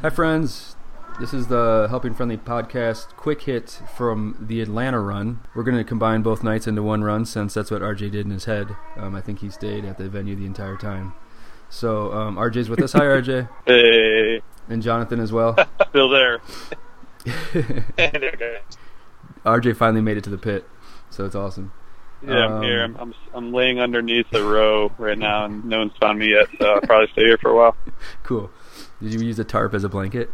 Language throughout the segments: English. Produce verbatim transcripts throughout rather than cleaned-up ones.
Hi, friends. This is the Helping Friendly podcast quick hit from the Atlanta run. We're going to combine both nights into one run since that's what R J did in his head. Um, I think he stayed at the venue the entire time. So um, R J's with us. Hi, R J. Hey. And Jonathan as well. Still there. R J finally made it to the pit, so it's awesome. Yeah, um, I'm here. I'm, I'm I'm laying underneath the row right now, and no one's found me yet, so I'll probably stay here for a while. Cool. Did you use a tarp as a blanket?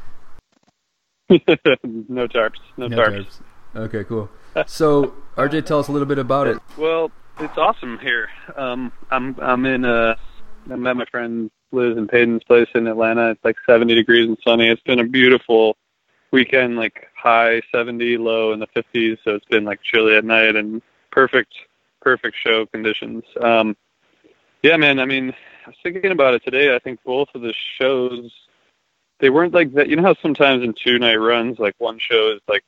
no tarps. No, no tarps. tarps. Okay, cool. So, R J, tell us a little bit about it. Well, it's awesome here. Um, I'm I'm in uh, I'm at my friend Liz and Peyton's place in Atlanta. It's like seventy degrees and sunny. It's been a beautiful weekend, like high seventy, low in the fifties. So it's been like chilly at night and perfect, perfect show conditions. Um, yeah, man. I mean, I was thinking about it today. I think both of the shows, they weren't like that. You know how sometimes in two night runs, like one show is like,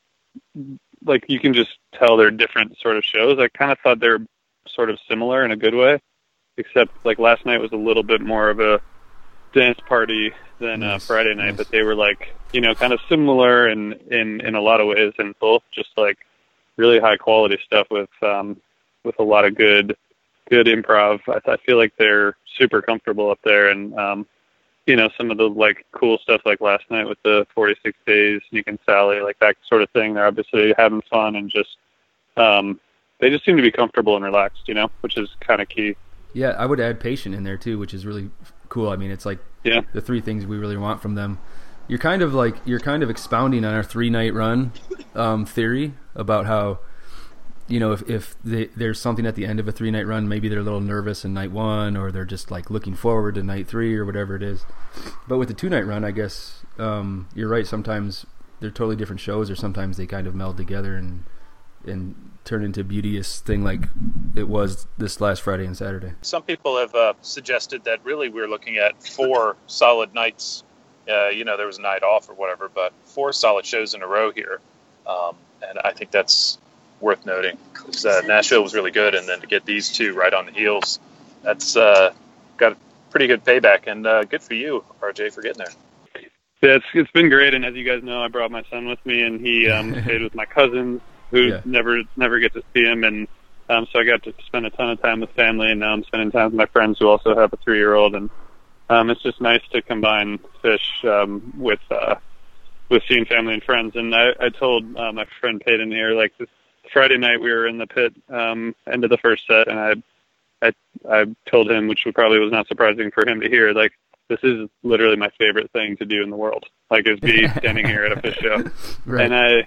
like you can just tell they're different sort of shows. I kind of thought they're sort of similar in a good way, except like last night was a little bit more of a dance party than uh, nice, Friday night, nice. But they were like, you know, kind of similar in, in, in a lot of ways, and both just like really high quality stuff with, um, with a lot of good, good improv. I, I feel like they're super comfortable up there. And, um, you know, some of the like cool stuff like last night with the forty-six days, Sneak and Sally, like that sort of thing. They're obviously having fun and just, um, they just seem to be comfortable and relaxed, you know, which is kind of key. Yeah, I would add patient in there too, which is really cool. I mean, it's like yeah. the three things we really want from them. You're kind of like you're kind of expounding on our three night run um, theory about how, you know, if if they, there's something at the end of a three night run, maybe they're a little nervous in night one, or they're just like looking forward to night three or whatever it is. But with the two night run, I guess um, you're right. Sometimes they're totally different shows, or sometimes they kind of meld together and and turn into a beauteous thing like it was this last Friday and Saturday. Some people have uh, suggested that really we're looking at four solid nights. Uh, you know, there was a night off or whatever, but four solid shows in a row here. Um, and I think that's worth noting because uh, Nashville was really good. And then to get these two right on the heels, that's uh, got a pretty good payback. And uh, good for you, R J, for getting there. Yeah, it's, it's been great. And as you guys know, I brought my son with me, and he um, stayed with my cousins who Yeah. never never get to see him. And um, so I got to spend a ton of time with family, and now I'm spending time with my friends who also have a three-year-old. And um, it's just nice to combine Fish um, with uh, with seeing family and friends. And I, I told uh, my friend Peyton here, like this Friday night we were in the pit um, end of the first set, and I, I I told him, which probably was not surprising for him to hear, like this is literally my favorite thing to do in the world, like is be standing here at a Fish show. Right. And I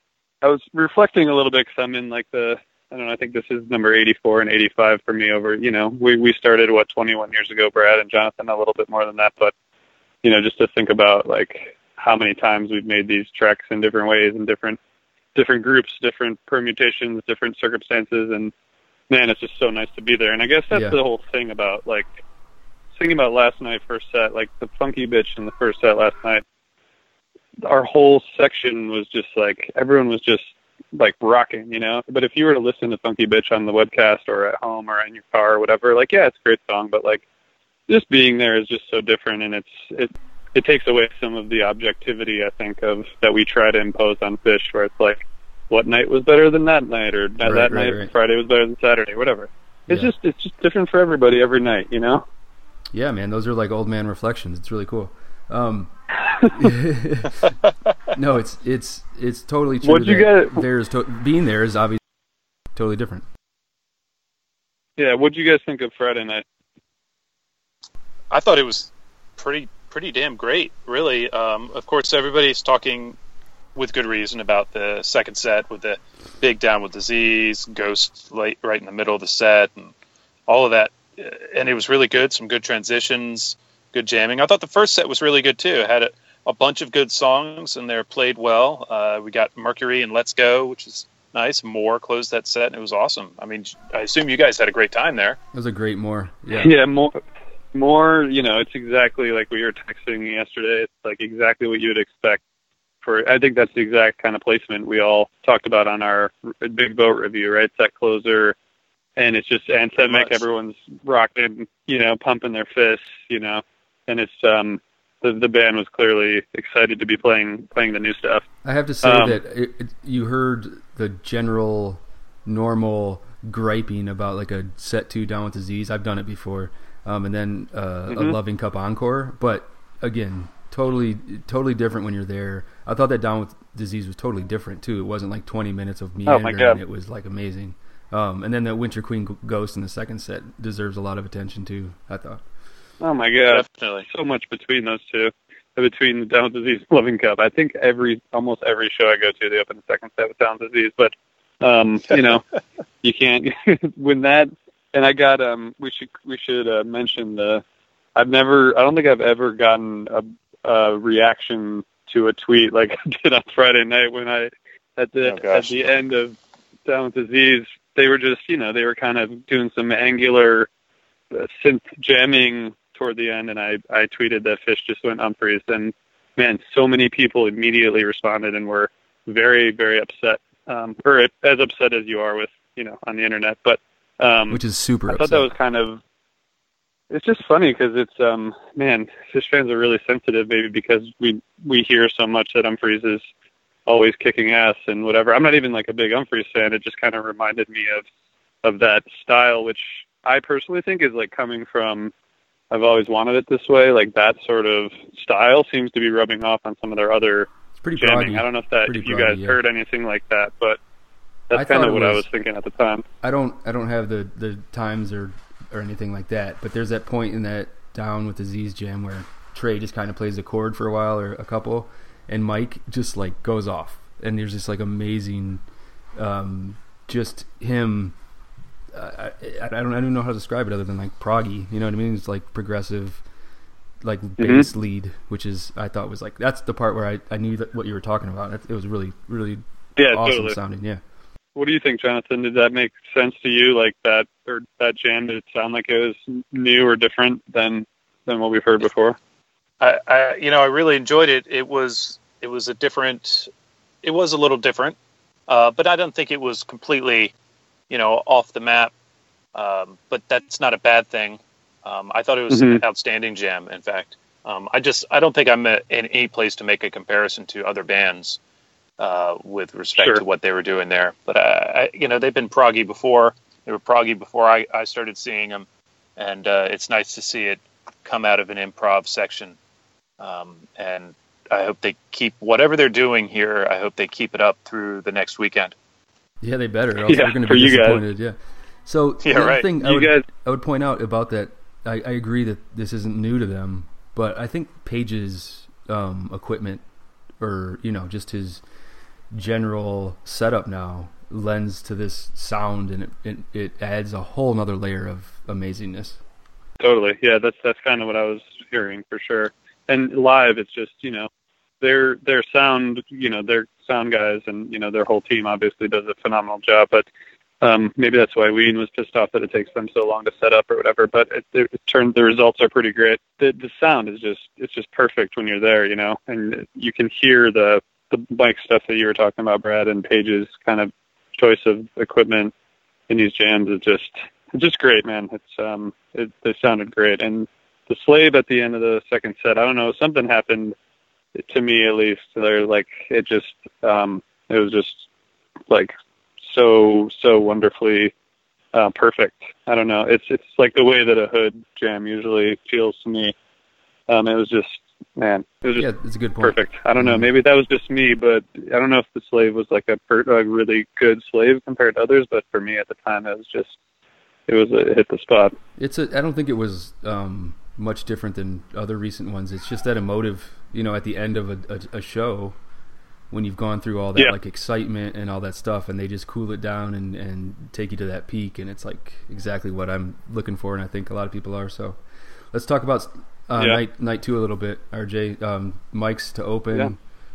I was reflecting a little bit because I'm in like the I don't know, I think this is number eighty-four and eighty-five for me over, you know, we, we started, what, twenty-one years ago, Brad and Jonathan, a little bit more than that. But, you know, just to think about, like, how many times we've made these treks in different ways and different different groups, different permutations, different circumstances. And, man, it's just so nice to be there. And I guess that's Yeah. the whole thing about, like, thinking about last night, first set, like the Funky Bitch in the first set last night. Our whole section was just, like, everyone was just, like rocking, you know, but if you were to listen to Funky Bitch on the webcast or at home or in your car or whatever, like, yeah, it's a great song, but like just being there is just so different. And it's, it, it takes away some of the objectivity, I think, of that we try to impose on Fish, where it's like, what night was better than that night, or that, Right, that right, night, right. Friday was better than Saturday, whatever. It's Yeah. just, it's just different for everybody every night, you know? Yeah, man, those are like old man reflections. It's really cool. Um, no, it's it's it's totally true. What'd you that guys- There's to, being there is obviously totally different. Yeah. What'd you guys think of Friday night? I thought it was pretty pretty damn great, really. Um, of course, everybody's talking with good reason about the second set with the big Down with Disease, Ghost late, right in the middle of the set, and all of that. And it was really good, some good transitions, good jamming. I thought the first set was really good, too. It had a, a bunch of good songs, and they're played well. Uh, we got Mercury and Let's Go, which is nice. Moore closed that set, and it was awesome. I mean, I assume you guys had a great time there. It was a great more. Yeah. Yeah, more, more. You know, it's exactly like we were texting yesterday. It's like exactly what you would expect. For I think that's the exact kind of placement we all talked about on our Big Boat review, right? Set closer, and it's just anthemic. Everyone's rocking, you know, pumping their fists, you know, and it's um, the the band was clearly excited to be playing playing the new stuff. I have to say Um, that it, it, you heard the general, normal griping about like a set two Down with Disease. I've done it before, um, and then uh, a Mhm. Loving Cup encore. But again, totally, totally different when you're there. I thought that Down with Disease was totally different too. It wasn't like twenty minutes of Oh, my meandering. God. It was like amazing. Um, and then the Winter Queen Ghost in the second set deserves a lot of attention too, I thought. Oh my god, Definitely. so much between those two, between the Down with Disease and Loving Cup. I think every almost every show I go to, they open the second set with Down with Disease. But um, you know, you can't when that. And I got um, we should we should uh, mention the. I've never. I don't think I've ever gotten a, a reaction to a tweet like I did on Friday night when I at the Oh, at gosh. the end of Down with Disease. They were just, you know, they were kind of doing some angular uh, synth jamming toward the end, and I, I tweeted that Fish just went Humphreys, and man, so many people immediately responded and were very, very upset, um, or as upset as you are with, you know, on the internet. But um, Which is super I thought upset. that was kind of, it's just funny because it's, um, man, Fish fans are really sensitive, maybe because we we hear so much that Humphreys is always kicking ass and whatever. I'm not even like a big Humphreys fan. It just kind of reminded me of of that style, which I personally think is like coming from, I've always wanted it this way. Like that sort of style seems to be rubbing off on some of their other It's pretty jamming. proggy. I don't know if that Pretty if you proggy, guys yeah. heard anything like that, but I that's thought kind it of what I was- was thinking at the time. I don't I don't have the, the times or or anything like that, but there's that point in that Down with Disease jam where Trey just kind of plays a chord for a while or a couple, and Mike just like goes off, and there's this like amazing, um, just him. Uh, I, I don't I don't know how to describe it other than like proggy. You know what I mean? It's like progressive, like bass lead, which is I thought was like that's the part where I, I knew that what you were talking about. It, it was really really Yeah, awesome totally. sounding. Yeah. What do you think, Jonathan? Did that make sense to you? Like that, or that jam? Did it sound like it was new or different than than what we've heard before? I, I, you know, I really enjoyed it. It was, it was a different, it was a little different, uh, but I don't think it was completely, you know, off the map. Um, but that's not a bad thing. Um, I thought it was Mhm. an outstanding jam. In fact, um, I just, I don't think I'm a, in any place to make a comparison to other bands uh, with respect Sure. to what they were doing there. But I, I, you know, they've been proggy before. They were proggy before I, I started seeing them, and uh, it's nice to see it come out of an improv section. Um, and I hope they keep whatever they're doing here. I hope they keep it up through the next weekend. Yeah, they better. Or else Yeah, they're going to for be you guys. disappointed. Yeah. So Yeah, the other right. thing I You would, guys- I would point out about that, I, I agree that this isn't new to them, but I think Page's um, equipment, or you know, just his general setup now lends to this sound, and it it, it adds a whole nother layer of amazingness. Totally. Yeah, that's that's kind of what I was hearing for sure. And live, it's just, you know, their their sound, you know, their sound guys and, you know, their whole team obviously does a phenomenal job. But um, maybe that's why Ween was pissed off that it takes them so long to set up or whatever. But it, it, it turned the results are pretty great. The the sound is just it's just perfect when you're there, you know, and you can hear the the mic stuff that you were talking about, Brad, and Paige's kind of choice of equipment in these jams is just it's just great, man. It's um it they sounded great. And the Slave at the end of the second set, I don't know, something happened to me at least. They're like it just um it was just like so so wonderfully uh perfect. I don't know. It's it's like the way that a Hood jam usually feels to me. Um it was just man, it was just Yeah, it's a good point. perfect. I don't know. Maybe that was just me, but I don't know if the Slave was like a, per, a really good Slave compared to others. But for me at the time, it was just it was a, it hit the spot. It's a. I don't think it was um, much different than other recent ones. It's just that emotive, you know, at the end of a, a, a show when you've gone through all that Yeah. like excitement and all that stuff, and they just cool it down and, and take you to that peak, and it's like exactly what I'm looking for, and I think a lot of people are. So let's talk about uh, Yeah. night night two a little bit. R J, um, Mike's to open,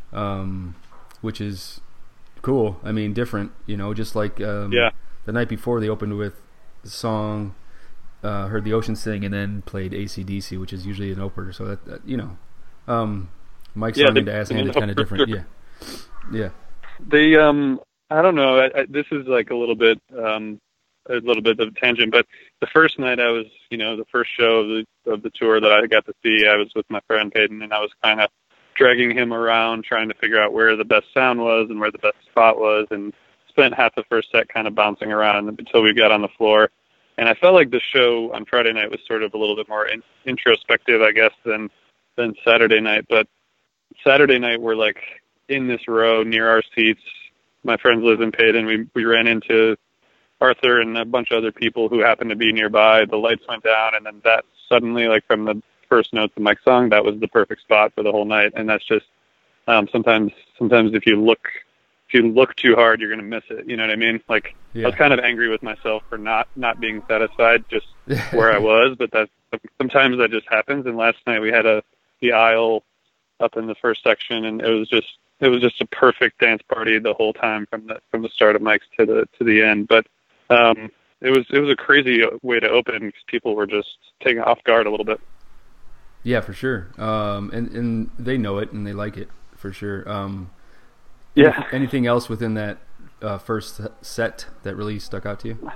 um, which is cool. I mean, different, you know, just like um, Yeah. the night before they opened with the song, uh, heard the ocean sing, and then played A C D C, which is usually an opener. So that, that you know, um, Mike's Yeah, song they- into Ass an Hand is kind of opener. different. Yeah, yeah. They um I don't know. I, I, this is like a little bit um a little bit of a tangent, but the first night I was, you know, the first show of the of the tour that I got to see, I was with my friend Peyton, and I was kind of dragging him around trying to figure out where the best sound was and where the best spot was, and spent half the first set kind of bouncing around until we got on the floor. And I felt like the show on Friday night was sort of a little bit more in, introspective, I guess, than than Saturday night. But Saturday night, we're like in this row near our seats. My friends Liz and Peyton, we we ran into Arthur and a bunch of other people who happened to be nearby. The lights went down, and then that suddenly, like from the first notes of Mike's song, that was the perfect spot for the whole night. And that's just um, sometimes sometimes if you look if you look too hard, you're gonna miss it. You know what I mean? Like Yeah. I was kind of angry with myself for not not being satisfied just where I was, but that sometimes that just happens. And last night we had a the aisle up in the first section, and it was just it was just a perfect dance party the whole time from the from the start of Mike's to the to the end. But um, it was it was a crazy way to open because people were just taken off guard a little bit. Yeah, for sure. Um, and and they know it and they like it for sure. Um, Yeah. Anything else within that uh, first set that really stuck out to you?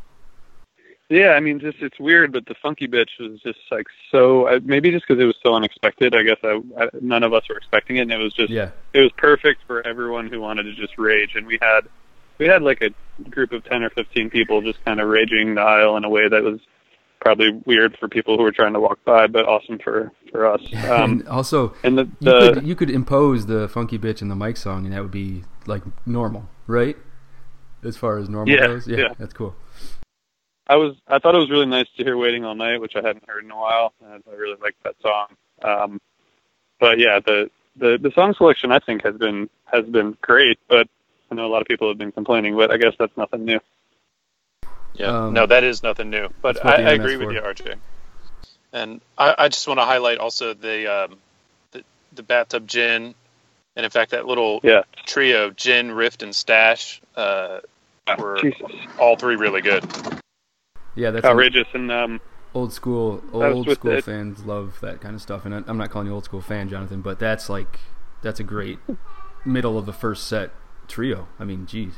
Yeah, I mean, just it's weird, but the Funky Bitch was just like so. Uh, maybe just because it was so unexpected. I guess I, I, none of us were expecting it, and it was just Yeah. it was perfect for everyone who wanted to just rage. And we had we had like a group of ten or fifteen people just kind of raging the aisle in a way that was probably weird for people who were trying to walk by, but awesome for for us. Um, and also, and the, you, the could, you could impose the Funky Bitch in the Mike song, and that would be like normal, right? As far as normal Yeah, goes, yeah, yeah. that's cool. I was I thought it was really nice to hear "Waiting All Night," which I hadn't heard in a while. And I really liked that song. Um, but yeah, the, the the song selection I think has been has been great. But I know a lot of people have been complaining, but I guess that's nothing new. Yeah, Um, no, that is nothing new. But that's what I, the I internet's agree with for. you, R J. And I, I just want to highlight also the, um, the the bathtub gin, and in fact that little Yeah. trio, gin, rift, and stash, uh, were Jesus. all three really good. Yeah, that's an Outrageous. And um, old school. was Old with school it. fans love that kind of stuff, and I- I'm not calling you old school fan, Jonathan, but that's like that's a great middle of the first set trio. I mean, geez.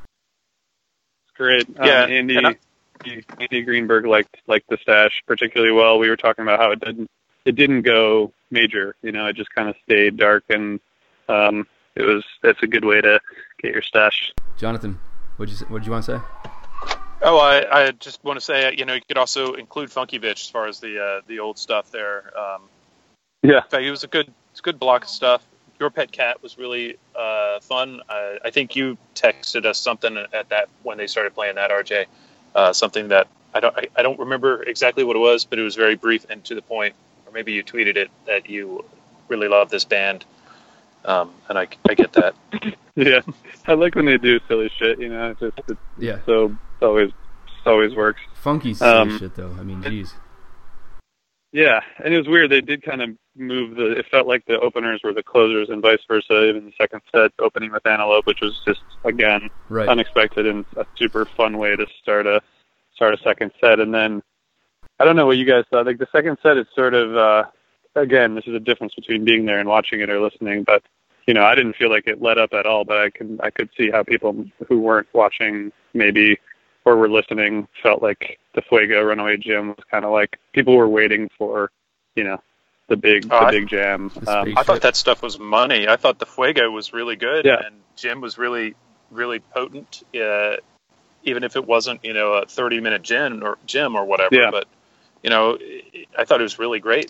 it's great. Um, Yeah, Andy, and I- Andy Greenberg liked liked the stash particularly well. We were talking about how it didn't it didn't go major. You know, it just kind of stayed dark, and um, it was that's a good way to get your stash. Jonathan, what'd you what'd you want to say? Oh, I, I just want to say, you know, you could also include Funky Bitch as far as the uh, the old stuff there. Um, Yeah. in fact, it was a good, it's a good block of stuff. Your Pet Cat was really uh, fun. I, I think you texted us something at that when they started playing that, R J. Uh, something that I don't, I, I don't remember exactly what it was, but it was very brief and to the point. Or maybe you tweeted it that you really love this band, um, and I, I get that. Yeah, I like when they do silly shit. You know, it's just it's Yeah, so it's always it always works. funky silly Um, shit though. I mean, geez. Yeah, and it was weird. They did kind of move the. It felt like the openers were the closers, and vice versa. Even the second set opening with Antelope, which was just again Right. unexpected and a super fun way to start a start a second set. And then I don't know what you guys thought. Like the second set, it's sort of uh, again, this is a difference between being there and watching it or listening. But you know, I didn't feel like it let up at all. But I can I could see how people who weren't watching maybe or were listening felt like the Fuego Runaway Jam was kind of like people were waiting for, you know, the big Oh, the I- big jam. The Um, space- I thought that stuff was money. I thought the Fuego was really good, Yeah. and Jim was really, really potent. Uh, even if it wasn't, you know, a thirty-minute gin or Jim or whatever. Yeah. But you know, I thought it was really great.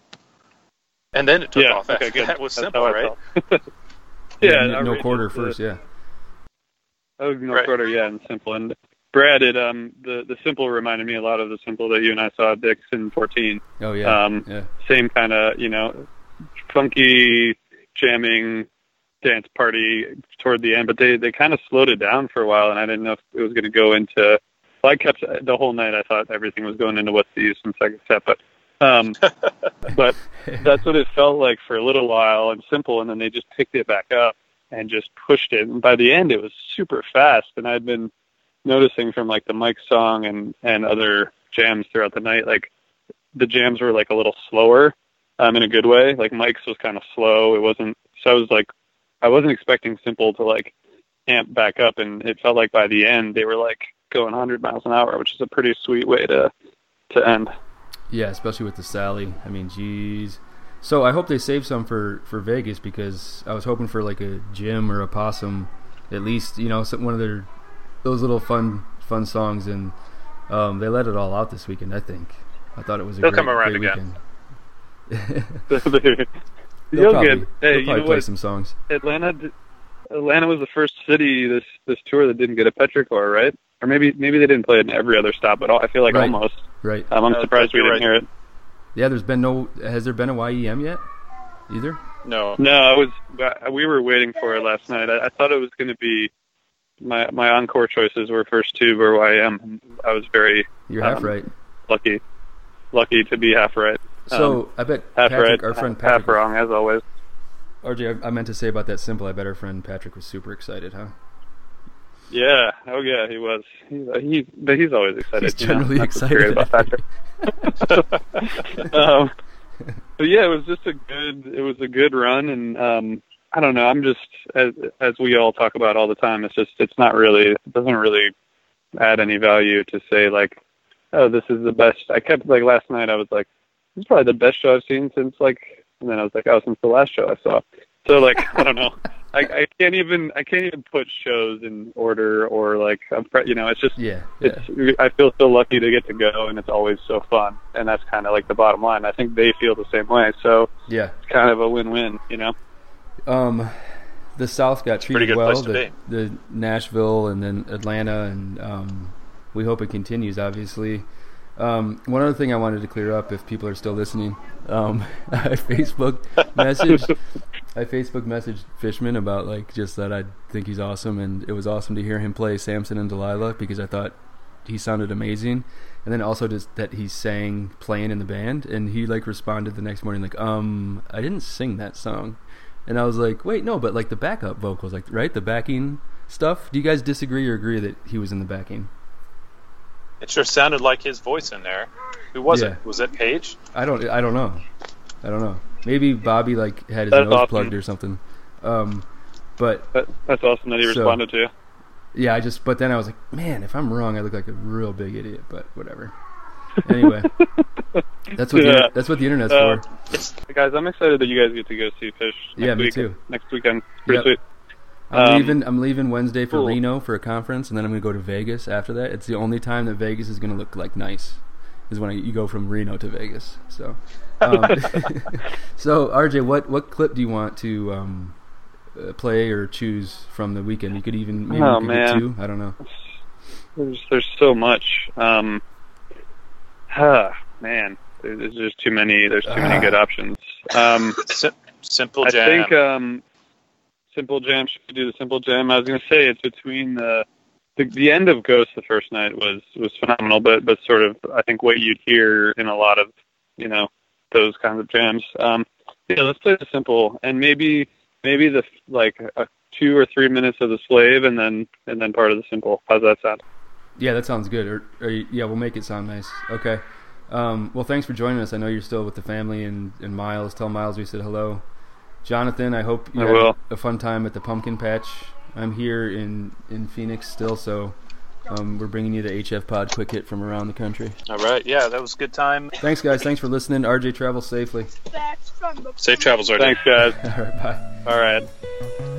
And then it took yeah, off. okay, After good. that was That's simple, how I right? felt. yeah, no, no outrageous. quarter Uh, first. Yeah. Oh, no Right. quarter, yeah, and simple. And Brad, it um the the simple reminded me a lot of the simple that you and I saw at Dick's in fourteen. Oh yeah. Um, yeah. Same kind of, you know, funky jamming dance party toward the end, but they they kind of slowed it down for a while, and I didn't know if it was going to go into. Well, I kept the whole night. I thought everything was going into what's the use in second set, but um, but that's what it felt like for a little while and simple, and then they just picked it back up and just pushed it. And by the end, it was super fast, and I'd been noticing from like the Mike song and and other jams throughout the night, like the jams were like a little slower, um, in a good way. Like Mike's was kind of slow. It wasn't. So I was like, I wasn't expecting simple to like amp back up, and it felt like by the end they were like going one hundred miles an hour, which is a pretty sweet way to to end. Yeah, especially with the Sally. I mean, geez. So I hope they save some for, for Vegas, because I was hoping for like a Jim or a Possum, at least, you know, some, one of their those little fun fun songs, and um, they let it all out this weekend. I think. I thought it was a They'll great, come around great again. weekend. You'll They'll probably, get. Hey, they'll you probably know play what? some songs. Atlanta, d- Atlanta was the first city this this tour that didn't get a Petrichor, right? Or maybe maybe they didn't play it in every other stop at all. I feel like Right. almost. Right. Um, I'm No, surprised we you're didn't right. hear it. Yeah, there's been no. Has there been a Y E M yet? Either. No. No, I was. We were waiting for it last night. I, I thought it was going to be. My my encore choices were First Tube or Y M. I was very You're half Um, right. lucky, lucky to be half right. So Um, I bet half Patrick, right, our friend half Patrick, wrong as always. R J, I, I meant to say about that Simple. I bet our friend Patrick was super excited, huh? Yeah. Oh yeah, he was. He's he, but he's always excited. He's you know, generally not so excited. serious about Patrick. um, but yeah, it was just a good. It was a good run, and um, I don't know. I'm just as as we all talk about all the time. It's just it's not really. It doesn't really add any value to say like, oh, this is the best. I kept like last night. I was like, this is probably the best show I've seen since like. And then I was like, oh, since the last show I saw. So like, I don't know. I, I can't even I can't even put shows in order or like I'm pre- you know it's just Yeah. yeah. it's I feel so lucky to get to go, and it's always so fun, and that's kind of like the bottom line. I think they feel the same way, so Yeah. it's kind of a win-win, you know. Um, the South got Pretty treated good well. place to The, be. the Nashville and then Atlanta, and um, we hope it continues. Obviously, um, one other thing I wanted to clear up, if people are still listening, um, I Facebook messaged, I Facebook messaged Fishman about like just that I think he's awesome, and it was awesome to hear him play Samson and Delilah because I thought he sounded amazing, and then also just that he sang playing in the band, and he like responded the next morning like, um, I didn't sing that song. And I was like, wait, no, but like the backup vocals, like, right? The backing stuff. Do you guys disagree or agree that he was in the backing? It sure sounded like his voice in there. Who was Yeah. it? Was it Paige? I don't, I don't know. I don't know. Maybe Bobby like had his That's nose awesome. plugged or something. Um, but That, that's awesome that he So- responded to you. yeah, I just, but then I was like, man, if I'm wrong, I look like a real big idiot. But whatever. Anyway, that's what Yeah. the, that's what the internet's Uh, for. Guys, I'm excited that you guys get to go see Fish next Yeah, me week. too. Next weekend. Pretty Yep. sweet. I'm um, leaving. I'm leaving Wednesday for cool. Reno for a conference, and then I'm going to go to Vegas after that. It's the only time that Vegas is going to look like nice, is when I, you go from Reno to Vegas. So, um, so R J, what what clip do you want to um, uh, play or choose from the weekend? You could even maybe Oh, you could man. get two. I don't know. There's there's so much. Um, ah, man, there's, there's just too many. There's too Ah. many good options. Um, Sim- simple I Jam. think um, Simple Jam should do the Simple Jam. I was going to say it's between the, the the end of Ghost the first night was was phenomenal, but but sort of I think what you'd hear in a lot of you know those kinds of jams. Um, yeah, let's play the Simple, and maybe maybe the like a two or three minutes of the Slave, and then and then part of the Simple. How's that sound? Yeah, that sounds good. Or, or yeah, we'll make it sound nice. Okay. Um, well, thanks for joining us. I know you're still with the family and, and Miles. Tell Miles we said hello. Jonathan, I hope you I had will. a fun time at the Pumpkin Patch. I'm here in, in Phoenix still, so um, we're bringing you the H F Pod Quick Hit from around the country. All right. Yeah, that was a good time. Thanks, guys. Thanks for listening. R J, travel safely. Safe travels, R J. Thanks, guys. All right, bye. All right.